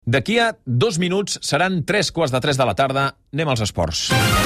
D'aquí a 2 minuts seran 3:15 de la tarda. Anem als esports.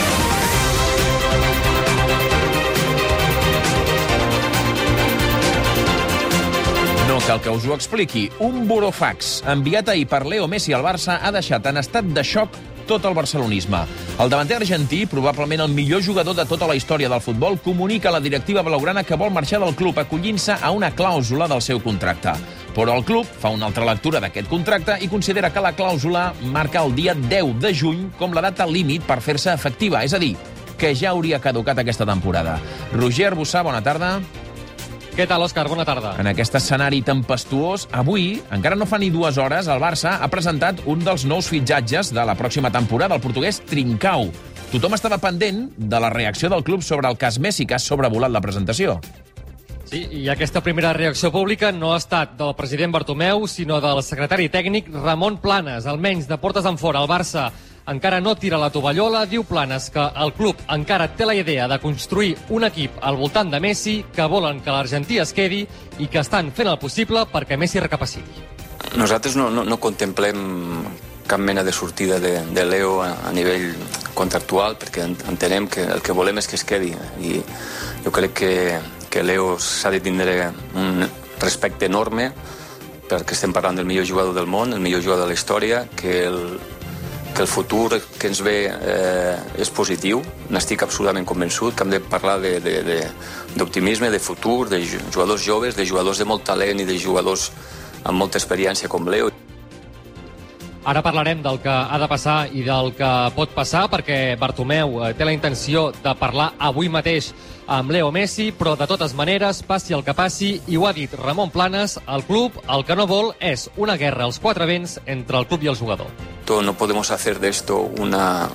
No cal que us ho expliqui. Un burofax enviat ahir per Leo Messi al Barça ha deixat en estat de xoc tot el barcelonisme. El davanter argentí, probablement el millor jugador de tota la història del futbol, comunica a la directiva blaugrana que vol marxar del club acollint-se a una clàusula del seu contracte. Però el club fa una altra lectura d'aquest contracte i considera que la clàusula marca el dia 10 de juny com la data límit per fer-se efectiva, és a dir, que ja hauria caducat aquesta temporada. Roger Arbussà, bona tarda. Què tal, Òscar? Bona tarda. En aquest escenari tempestuós, avui, encara no fa ni 2 hores, el Barça ha presentat un dels nous fitxatges de la pròxima temporada, el portuguès Trincao. Tothom estava pendent de la reacció del club sobre el cas Messi, que ha sobrevolat la presentació. Sí, i aquesta primera reacció pública no ha estat del president Bartomeu, sinó del secretari tècnic Ramon Planes. Almenys de portes enfora, el Barça encara no tira la tovallola. Diu Planes que el club encara té la idea de construir un equip al voltant de Messi, que volen que l'argentí es quedi i que estan fent el possible perquè Messi recapaciti. Nosaltres no contemplem cap mena de sortida de Leo a nivell contractual, perquè entenem que el que volem és que es quedi. I jo crec que Leo s'ha de tindre un respecte enorme, perquè estem parlant del millor jugador del món, el millor jugador de la història, que el futur que ens ve és positiu. N'estic absolutament convençut que hem de parlar d'optimisme, de futur, de jugadors joves, de jugadors de molt talent i de jugadors amb molta experiència com Leo. Ara parlarem del que ha de passar i del que pot passar, perquè Bartomeu té la intenció de parlar avui mateix amb Leo Messi, però de totes maneres, passi el que passi, i ho ha dit Ramon Planes, el club el que no vol és una guerra als 4 vents entre el club i el jugador. No podemos hacer de esto una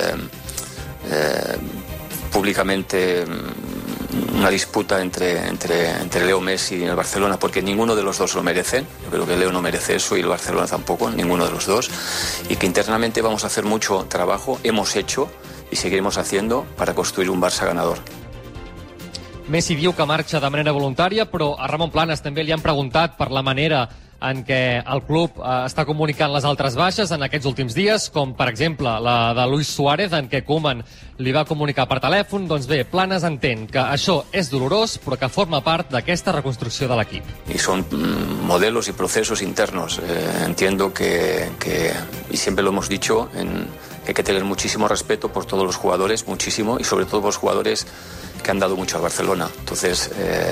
públicamente una disputa entre Leo Messi y el Barcelona, porque ninguno de los dos lo merecen. Yo creo que Leo no merece eso y el Barcelona tampoco, ninguno de los dos. Y que internamente vamos a hacer mucho trabajo, hemos hecho y seguiremos haciendo para construir un Barça ganador. Messi diu que marxa de manera voluntària, però a Ramon Planes també li han preguntat per la manera en què el club està comunicant les altres baixes en aquests últims dies, com per exemple la de Luis Suárez, en què Koeman li va comunicar per telèfon. Doncs bé, Planes entén que això és dolorós, però que forma part d'aquesta reconstrucció de l'equip. Y son modelos y procesos internos. Entiendo que, y siempre lo hemos dicho, que hay que tener muchísimo respeto por todos los jugadores, muchísimo, y sobre todo por los jugadores que han dado mucho al Barcelona. Entonces,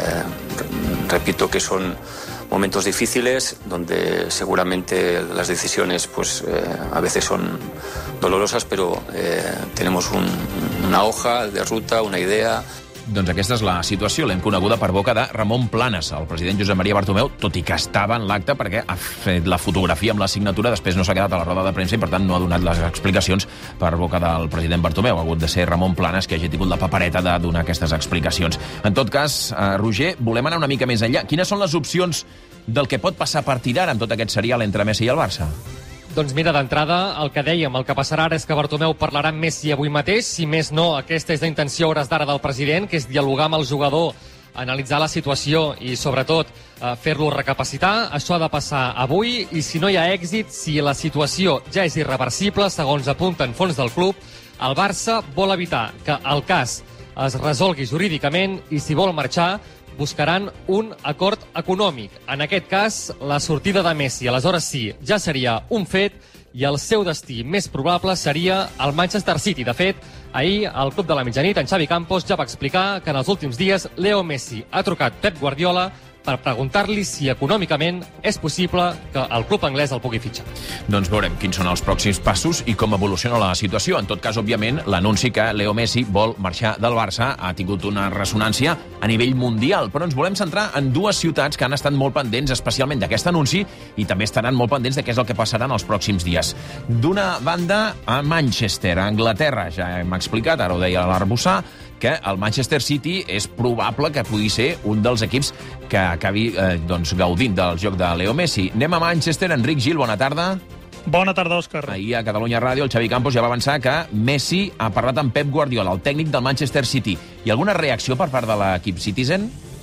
repito que son momentos difíciles donde seguramente las decisiones pues a veces son dolorosas, pero tenemos una hoja de ruta, una idea. Doncs aquesta és la situació. L'hem coneguda per boca de Ramon Planes. El president Josep Maria Bartomeu, tot i que estava en l'acte perquè ha fet la fotografia amb la signatura, després no s'ha quedat a la roda de premsa i per tant no ha donat les explicacions per boca del president Bartomeu. Ha hagut de ser Ramon Planes que hagi tingut la papereta de donar aquestes explicacions. En tot cas, Roger, volem anar una mica més enllà. Quines són les opcions del que pot passar a partir d'ara amb tot aquest serial entre Messi i el Barça? Doncs mira, d'entrada, el que dèiem, el que passarà ara és que Bartomeu parlarà amb Messi avui mateix. Si més no, aquesta és la intenció a hores d'ara del president, que és dialogar amb el jugador, analitzar la situació i, sobretot, fer-lo recapacitar. Això ha de passar avui i, si no hi ha èxit, si la situació ja és irreversible, segons apunten fons del club, el Barça vol evitar que el cas es resolgui jurídicament i, si vol marxar, buscaran un acord econòmic. En aquest cas, la sortida de Messi, aleshores sí, ja seria un fet i el seu destí més probable seria el Manchester City. De fet, ahir, al Club de la Mitjanit, en Xavi Campos ja va explicar que en els últims dies Leo Messi ha trucat Pep Guardiola per preguntar-li si econòmicament és possible que el club anglès el pugui fitxar. Doncs veurem quins són els pròxims passos i com evoluciona la situació. En tot cas, òbviament, l'anunci que Leo Messi vol marxar del Barça ha tingut una ressonància a nivell mundial, però ens volem centrar en 2 ciutats que han estat molt pendents, especialment d'aquest anunci, i també estaran molt pendents de què és el que passarà en els pròxims dies. D'una banda, a Manchester, a Anglaterra, ja hem explicat, ara ho deia l'Arbussà, que el Manchester City és probable que pugui ser un dels equips que acabi gaudint del joc de Leo Messi. Anem a Manchester. Enric Gil, bona tarda. Bona tarda, Òscar. Ahir a Catalunya Ràdio el Xavi Campos ja va avançar que Messi ha parlat amb Pep Guardiola, el tècnic del Manchester City. Hi ha alguna reacció per part de l'equip Citizen?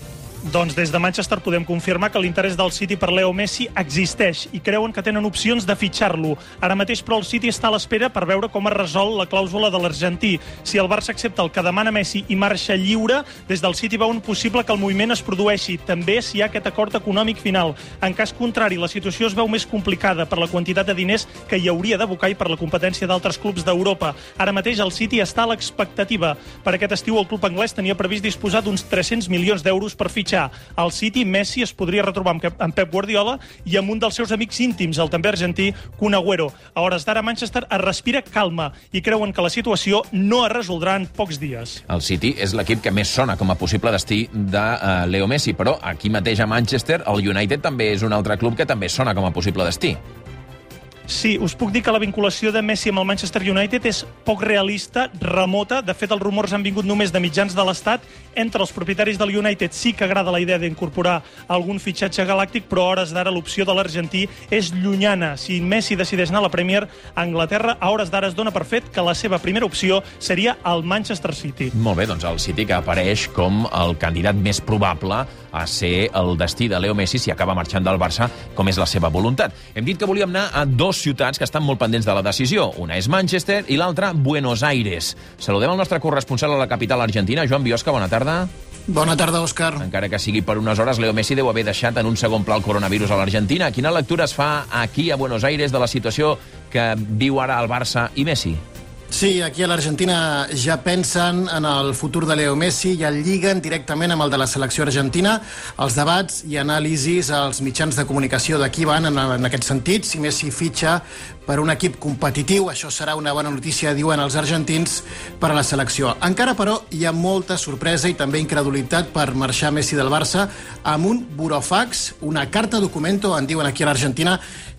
Doncs des de Manchester podem confirmar que l'interès del City per Leo Messi existeix i creuen que tenen opcions de fitxar-lo. Ara mateix, però, el City està a l'espera per veure com es resol la clàusula de l'argentí. Si el Barça accepta el que demana Messi i marxa lliure, des del City veuen possible que el moviment es produeixi, també si hi ha aquest acord econòmic final. En cas contrari, la situació es veu més complicada per la quantitat de diners que hi hauria d'abocar i per la competència d'altres clubs d'Europa. Ara mateix el City està a l'expectativa. Per aquest estiu el club anglès tenia previst disposar d'uns 300 milions d'euros per fitxar. Al City, Messi es podria retrobar amb Pep Guardiola i amb un dels seus amics íntims, el també argentí Kun Agüero. A hores d'ara, Manchester es respira calma i creuen que la situació no es resoldrà en pocs dies. El City és l'equip que més sona com a possible destí de Leo Messi, però aquí mateix a Manchester el United també és un altre club que també sona com a possible destí. Sí, us puc dir que la vinculació de Messi amb el Manchester United és poc realista, remota. De fet, els rumors han vingut només de mitjans de l'Estat. Entre els propietaris del United sí que agrada la idea d'incorporar algun fitxatge galàctic, però a hores d'ara l'opció de l'argentí és llunyana. Si Messi decideix anar a la Premier, a Anglaterra, a hores d'ara es dona per fet que la seva primera opció seria el Manchester City. Molt bé, doncs el City que apareix com el candidat més probable a ser el destí de Leo Messi si acaba marxant del Barça, com és la seva voluntat. Hem dit que volíem anar a dos ciutats que estan molt pendents de la decisió. Una és Manchester i l'altra Buenos Aires. Saludem el nostre corresponsal a la capital argentina, Joan Biosca, bona tarda. Bona tarda, Òscar. Encara que sigui per unes hores, Leo Messi deu haver deixat en un segon pla el coronavirus a l'Argentina. Quina lectura es fa aquí a Buenos Aires de la situació que viu ara el Barça i Messi? Sí, aquí a l'Argentina ja pensen en el futur de Leo Messi i el lliguen directament amb el de la selecció argentina. Els debats i anàlisis als mitjans de comunicació d'aquí van en aquest sentit. Si Messi fitxa per un equip competitiu, això serà una bona notícia, diuen els argentins, per a la selecció. Encara, però, hi ha molta sorpresa i també incredulitat per marxar Messi del Barça amb un burofax, una carta documento, en diuen aquí a l'Argentina,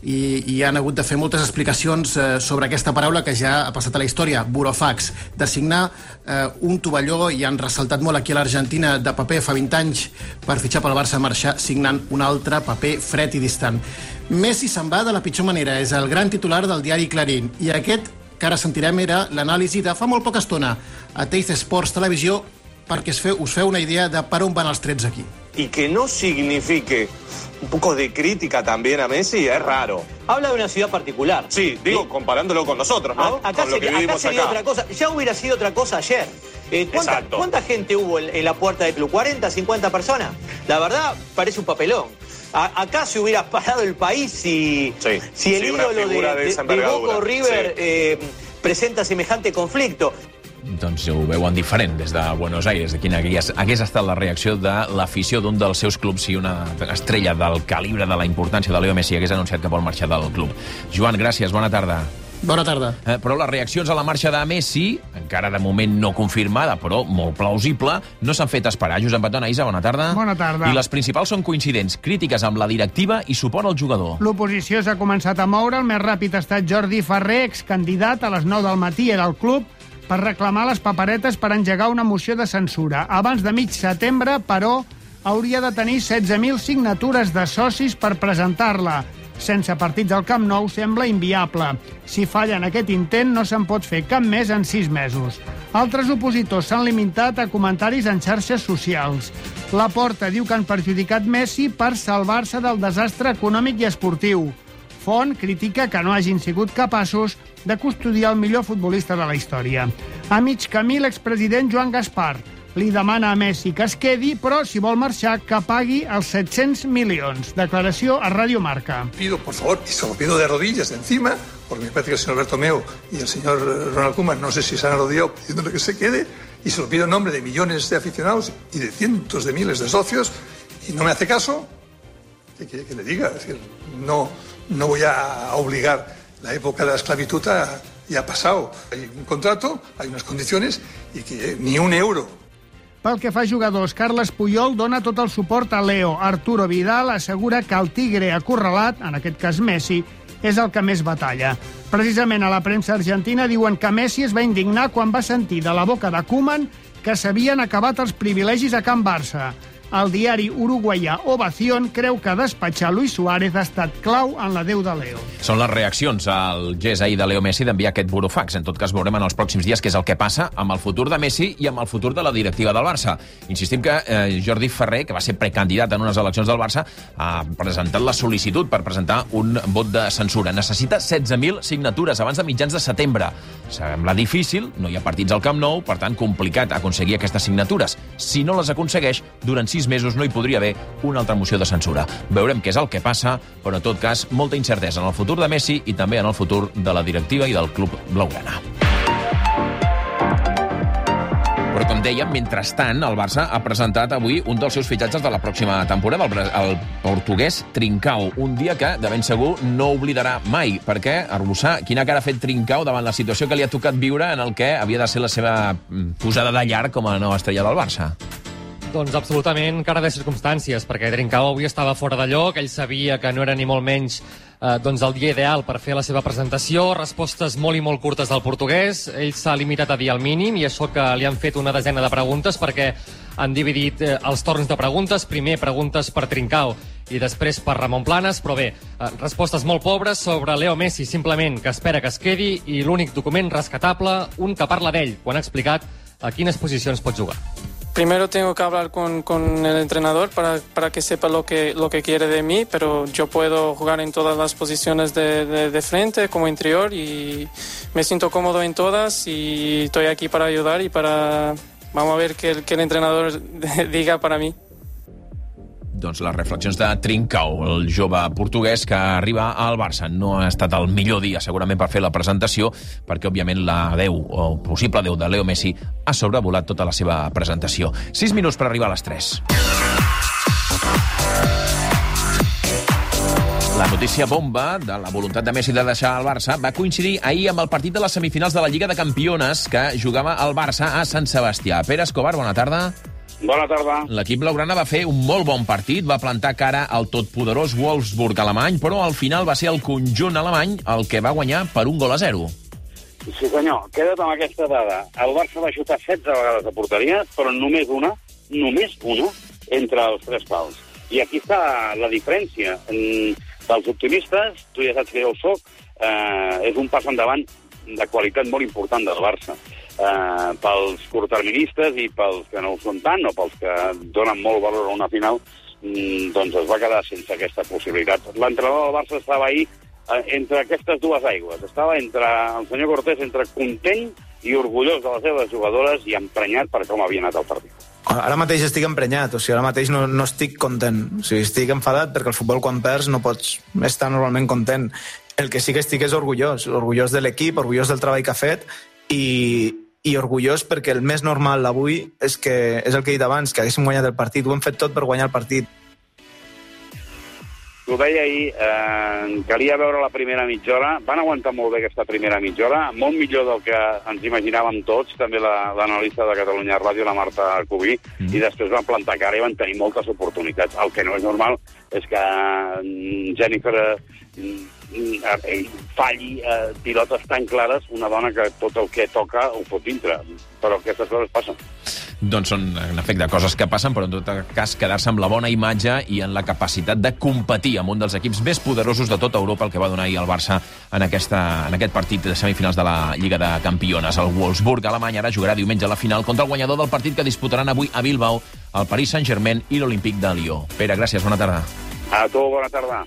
i han hagut de fer moltes explicacions sobre aquesta paraula que ja ha passat a la història, burofax, de signar un tovalló, i han ressaltat molt aquí a l'Argentina, de paper fa 20 anys per fitxar pel Barça, marxar signant un altre paper fred i distant. Messi se'n va de la pitjor manera, és el gran titular del diari Clarín, i aquest que ara sentirem era l'anàlisi de fa molt poca estona a Teis Sports Televisió, perquè us feu una idea de per on van els trets aquí. Y que no signifique un poco de crítica también a Messi es raro. Habla de una ciudad particular. Sí, digo, comparándolo con nosotros, ¿no? Acá con lo que vivimos sería acá. otra cosa. Ya hubiera sido otra cosa ayer. ¿Cuánta gente hubo en la puerta del club? ¿40, 50 personas? La verdad, parece un papelón. Acá se hubiera parado el país si el ídolo de Boca o River presenta semejante conflicto. Doncs ho veuen diferent des de Buenos Aires, de quina hagués estat la reacció de l'afició d'un dels seus clubs si una estrella del calibre de la importància de Leo Messi hagués anunciat que vol marxar del club. Joan, gràcies, bona tarda. Bona tarda. Però les reaccions a la marxa de Messi, encara de moment no confirmada, però molt plausible, no s'han fet esperar. Josep Batona, Isa, bona tarda. Bona tarda. I les principals són coincidents, crítiques amb la directiva i suport al jugador. L'oposició s'ha començat a moure. El més ràpid ha estat Jordi Ferrer, excandidat a les 9 del matí, era al club, per reclamar les paperetes per engegar una moció de censura. Abans de mig setembre, però, hauria de tenir 16.000 signatures de socis per presentar-la. Sense partits al Camp Nou sembla inviable. Si falla en aquest intent, no se'n pot fer cap més en 6 mesos. Altres opositors s'han limitat a comentaris en xarxes socials. Laporta diu que han perjudicat Messi per salvar-se del desastre econòmic i esportiu. Font critica que no hagin sigut capaços de custodiar el millor futbolista de la història. A mig camí, l'expresident Joan Gaspar li demana a Messi que es quedi, però si vol marxar, que pagui els 700 milions. Declaració a Radio Marca. Pido, por favor, y se lo pido de rodillas de encima, porque me parece que el señor Bertomeu y el señor Ronald Koeman, no sé si se han arrodillado pidiéndole que se quede, y se lo pido en nombre de millones de aficionados y de cientos de miles de socios, y no me hace caso, ¿qué quiere que le diga? Es decir, no voy a obligar. La época de la esclavitud ya ha pasado. Hay un contrato, hay unas condiciones, y que ni un euro. Pel que fa a jugadors, Carles Puyol dona tot el suport a Leo. Arturo Vidal assegura que el tigre acorralat, en aquest cas Messi, és el que més batalla. Precisament a la premsa argentina diuen que Messi es va indignar quan va sentir de la boca de Koeman que s'havien acabat els privilegis a Can Barça. El diari uruguaià Ovación creu que despatxar Luis Suárez ha estat clau en l'adeu de Leo. Són les reaccions al gest ahir de Leo Messi d'enviar aquest burofax. En tot cas, veurem en els pròxims dies què és el que passa amb el futur de Messi i amb el futur de la directiva del Barça. Insistim que Jordi Ferrer, que va ser precandidat en unes eleccions del Barça, ha presentat la sol·licitud per presentar un vot de censura. Necessita 16.000 signatures abans de mitjans de setembre. Sembla difícil, no hi ha partits al Camp Nou, per tant, complicat aconseguir aquestes signatures. Si no les aconsegueix, durant 6 mesos no hi podria haver una altra moció de censura. Veurem què és el que passa, però en tot cas, molta incertesa en el futur de Messi i també en el futur de la directiva i del club blaugrana. Però, com dèiem, mentrestant, el Barça ha presentat avui un dels seus fitxatges de la pròxima temporada, el portuguès Trincao. Un dia que, de ben segur, no oblidarà mai, perquè, Arbussà, quina cara ha fet Trincao davant la situació que li ha tocat viure en el que havia de ser la seva posada de llarg com a nova estrella del Barça? Doncs absolutament cara de circumstàncies, perquè Trincao avui estava fora de lloc, ell sabia que no era ni molt menys el dia ideal per fer la seva presentació, respostes molt i molt curtes del portuguès, ell s'ha limitat a dir el mínim, i això que li han fet una desena de preguntes, perquè han dividit els torns de preguntes, primer preguntes per Trincao i després per Ramon Planes, però bé, respostes molt pobres sobre Leo Messi, simplement que espera que es quedi, i l'únic document rescatable, un que parla d'ell, quan ha explicat a quines posicions pot jugar. Primero tengo que hablar con el entrenador para que sepa lo que quiere de mí, pero yo puedo jugar en todas las posiciones de frente como interior y me siento cómodo en todas y estoy aquí para ayudar y vamos a ver qué el entrenador diga para mí. Doncs les reflexions de Trincao, el jove portuguès que arriba al Barça. No ha estat el millor dia, segurament, per fer la presentació, perquè, òbviament, l'adeu, o possible adeu de Leo Messi, ha sobrevolat tota la seva presentació. 6 minuts per arribar a les 3. La notícia bomba de la voluntat de Messi de deixar el Barça va coincidir ahir amb el partit de les semifinals de la Lliga de Campiones que jugava el Barça a Sant Sebastià. Pere Escobar, bona tarda. Bona tarda. L'equip blaugrana va fer un molt bon partit, va plantar cara al totpoderós Wolfsburg alemany, però al final va ser el conjunt alemany el que va guanyar per 1-0. Sí, senyor. Queda't amb aquesta dada. El Barça va xutar 16 vegades a porteria, però només una, entre els 3 pals. I aquí està la diferència. Dels optimistes, tu ja saps que jo ho soc, és un pas endavant de qualitat molt important del Barça. Pels curtterministes i pels que no ho són tant, o pels que donen molt valor a una final, doncs es va quedar sense aquesta possibilitat. L'entrenador del Barça estava ahir entre aquestes dues aigües. Estava entre el senyor Cortés, entre content i orgullós de les seves jugadores i emprenyat per com havia anat el partit. Ara mateix estic emprenyat, ara mateix no estic content. Estic enfadat perquè el futbol, quan perds, no pots estar normalment content. El que sí que estic és orgullós de l'equip, orgullós del treball que ha fet i orgullós perquè el més normal avui és el que he dit abans, que haguéssim guanyat el partit. Ho hem fet tot per guanyar el partit. Ho deia ahir, calia veure la primera mitja hora. Van aguantar molt bé aquesta primera mitja hora, molt millor del que ens imaginàvem tots, també l'analista de Catalunya Ràdio, la Marta Cubí, i després van plantar cara i van tenir moltes oportunitats. El que no és normal és que Jennifer falli pilotes tan clares, una dona que tot el que toca ho pot dintre, però aquestes coses passen. Doncs són, en efecte, coses que passen, però en tot cas quedar-se amb la bona imatge i en la capacitat de competir amb un dels equips més poderosos de tota Europa, el que va donar ahir el Barça en aquest partit de semifinals de la Lliga de Campiones. El Wolfsburg alemany ara jugarà diumenge a la final contra el guanyador del partit que disputaran avui a Bilbao, el Paris Saint-Germain i l'Olímpic de Lió. Pere, gràcies, bona tarda. A tu, bona tarda.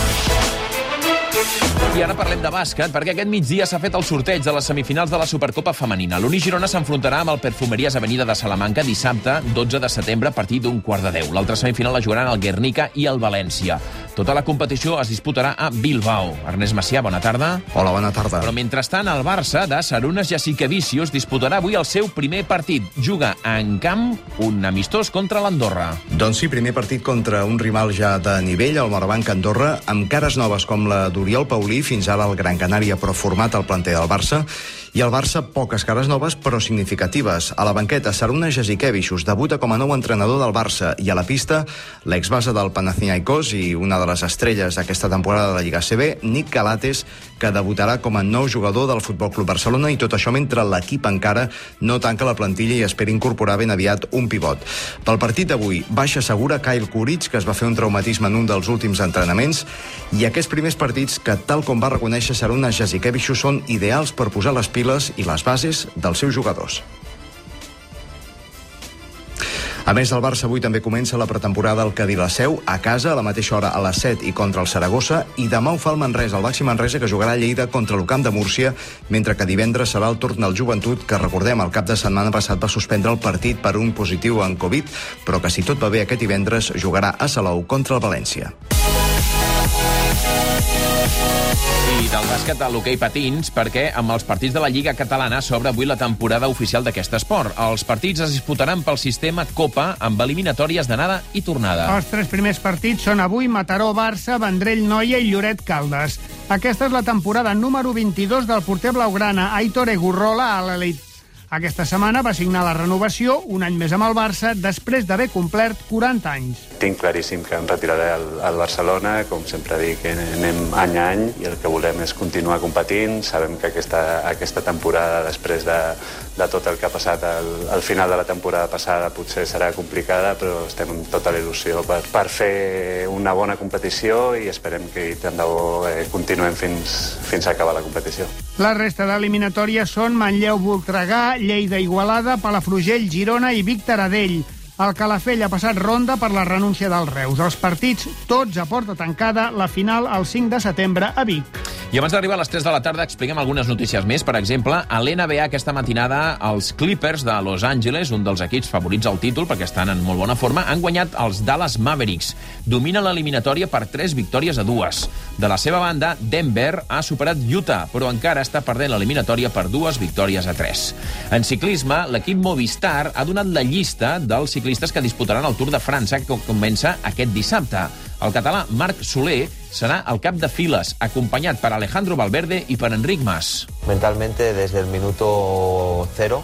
I ara parlem de bàsquet, perquè aquest migdia s'ha fet el sorteig de les semifinals de la Supercopa Femenina. L'Uni Girona s'enfrontarà amb el Perfumeries Avenida de Salamanca dissabte, 12 de setembre, a partir d'1:15. L'altra semifinal la jugaran el Guernica i el València. Tota la competició es disputarà a Bilbao. Ernest Macià, bona tarda. Hola, bona tarda. Però mentrestant, el Barça de Sarunas Jasikevičius disputarà avui el seu primer partit. Juga en camp un amistós contra l'Andorra. Doncs sí, primer partit contra un rival ja de nivell, el Morabanc Andorra, amb cares noves com la d'Oriol Paulí, fins ara el Gran Canària, però format al planter del Barça, I al Barça, poques cares noves, però significatives. A la banqueta, Saruna Jasikevičius debuta com a nou entrenador del Barça i a la pista, l'exbase del Panathinaikos i una de les estrelles d'aquesta temporada de la Lliga ACB, Nick Galates, que debutarà com a nou jugador del Futbol Club Barcelona, i tot això mentre l'equip encara no tanca la plantilla i espera incorporar ben aviat un pivot. Pel partit d'avui, baixa segura Kyle Kuric, que es va fer un traumatisme en un dels últims entrenaments, i aquests primers partits, que tal com va reconèixer Saruna Jasikevičius, són ideals per posar les piles i les bases dels seus jugadors. A més, el Barça avui també comença la pretemporada al Cadí la Seu, a casa, a la mateixa hora a les 7 i contra el Saragossa, i demà ho fa el Manresa, el Baxi Manresa, que jugarà a Lleida contra l'Ucamp de Múrcia, mentre que divendres serà el torn del Joventut, que recordem, el cap de setmana passat va suspendre el partit per un positiu en Covid, però que si tot va bé aquest divendres jugarà a Salou contra el València. I del bàsquet a l'hoquei patins, perquè amb els partits de la Lliga Catalana s'obre avui la temporada oficial d'aquest esport. Els partits es disputaran pel sistema Copa, amb eliminatòries d'anada i tornada. Els 3 primers partits són avui Mataró, Barça, Vendrell, Noia i Lloret, Caldes. Aquesta és la temporada número 22 del porter blaugrana Aitor Egurrola a l'elit. Aquesta setmana va signar la renovació, un any més amb el Barça, després d'haver complert 40 anys. Tinc claríssim que em retiraré al Barcelona, com sempre dic, anem any a any, i el que volem és continuar competint. Sabem que aquesta temporada, després de tot el que ha passat al final de la temporada passada, potser serà complicada, però estem amb tota la il·lusió per fer una bona competició, i esperem que tant de bo continuem fins a acabar la competició. La resta d'eliminatòries són Manlleu, Voltregà, Lleida, Igualada, Palafrugell, Girona i Vic Taradell. El Calafell ha passat ronda per la renúncia dels Reus. Els partits, tots a porta tancada, la final el 5 de setembre a Vic. I abans d'arribar a les 3 de la tarda expliquem algunes notícies més. Per exemple, a l'NBA aquesta matinada els Clippers de Los Angeles, un dels equips favorits al títol perquè estan en molt bona forma, han guanyat els Dallas Mavericks. Domina l'eliminatòria per 3 victòries a 2. De la seva banda, Denver ha superat Utah, però encara està perdent l'eliminatòria per 2 victòries a 3. En ciclisme, l'equip Movistar ha donat la llista dels ciclistes que disputaran el Tour de França, que comença aquest dissabte. El català Marc Soler serà el cap de files, acompanyat per Alejandro Valverde i per Enric Mas. Mentalmente, desde el minuto 0,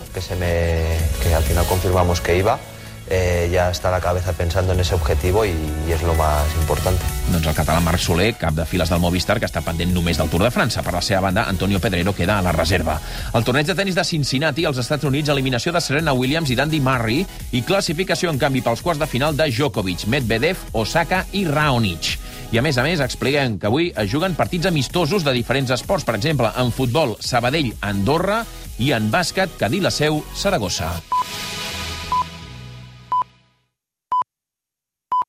que al final confirmamos que iba, ya está la cabeza pensando en ese objetivo y es lo más importante. Doncs el català Marc Soler, cap de files del Movistar, que està pendent només del Tour de França. Per la seva banda, Antonio Pedrero queda a la reserva. El torneig de tenis de Cincinnati, als Estats Units, eliminació de Serena Williams i d'Andy Murray, i classificació, en canvi, pels quarts de final de Djokovic, Medvedev, Osaka i Raonic. I a més, expliquem que avui es juguen partits amistosos de diferents esports. Per exemple, en futbol, Sabadell, Andorra, i en bàsquet, Cadí la Seu, Saragossa.